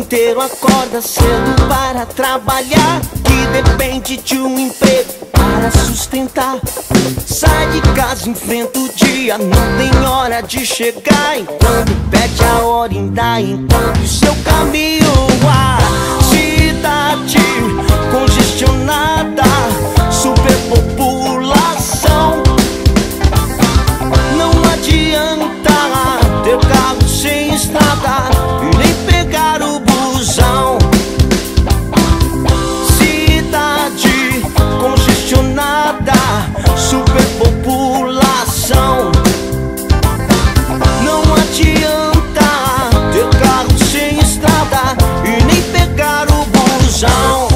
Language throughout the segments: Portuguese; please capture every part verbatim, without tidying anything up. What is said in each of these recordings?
inteiro acorda cedo para trabalhar, que depende de um emprego para sustentar. Sai de casa, enfrenta o dia, não tem hora de chegar. Enquanto pede a hora, ainda encontra o seu caminho. A cidade congestionada, superpopulação. Não adianta ter carro sem estrada e nem pegar o busão. Cidade congestionada, superpopulação. Não adianta ter carro sem estrada e nem pegar o busão.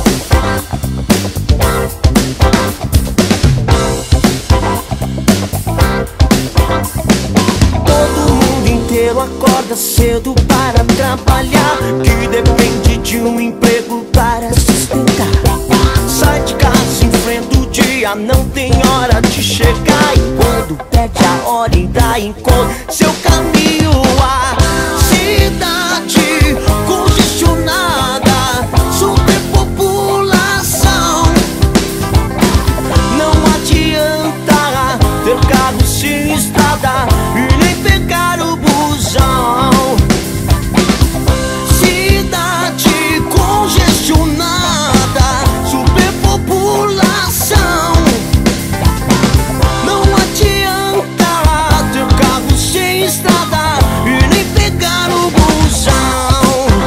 Acorda cedo para trabalhar, que depende de um emprego para sustentar. Sai de casa, enfrenta o dia, não tem hora de chegar. E quando pede a hora, ainda encontra seu caminho. A cidade congestionada, superpopulação. Não adianta ter carro sem estrada e nem pegar o busão. Cidade congestionada, superpopulação. Não adianta ter carro sem estrada e nem pegar o busão.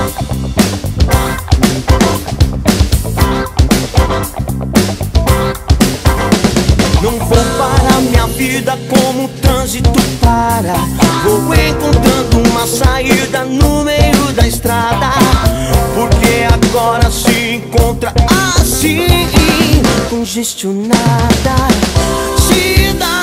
Não vou parar minha vida como o trânsito para. Vou encontrando uma saída no meio da estrada, porque agora se encontra assim, congestionada. Cidade